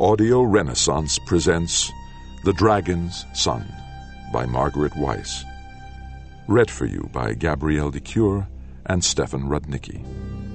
Audio Renaissance presents The Dragon's Son by Margaret Weiss. Read for you by Gabrielle de Cure and Stefan Rudnicki.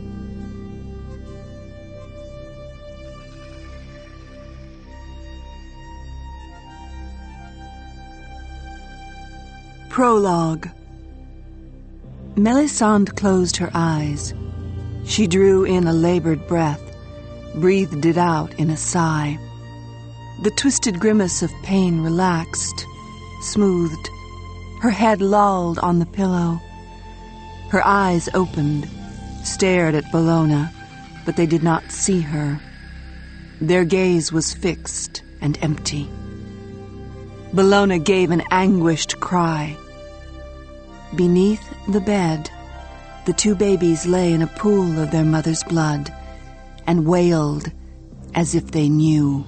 Prologue. Melisande closed her eyes. She drew in a labored breath, breathed it out in a sigh. The twisted grimace of pain relaxed, smoothed. Her head lolled on the pillow. Her eyes opened, stared at Bellona, but they did not see her. Their gaze was fixed and empty. Bellona gave an anguished cry. Beneath the bed, the two babies lay in a pool of their mother's blood and wailed as if they knew.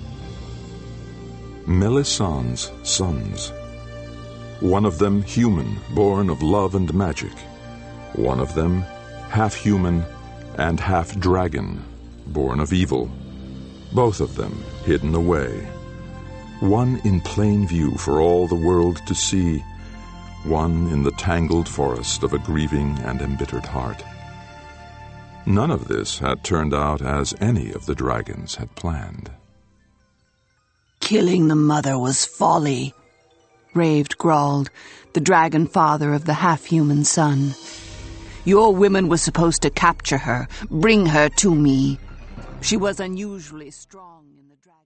Melisande's sons. One of them human, born of love and magic. One of them half human and half dragon, born of evil. Both of them hidden away. One in plain view for all the world to see. One in the tangled forest of a grieving and embittered heart. None of this had turned out as any of the dragons had planned. Killing the mother was folly, raved Grald, the dragon father of the half-human son. Your women were supposed to capture her, bring her to me. She was unusually strong in the dragon.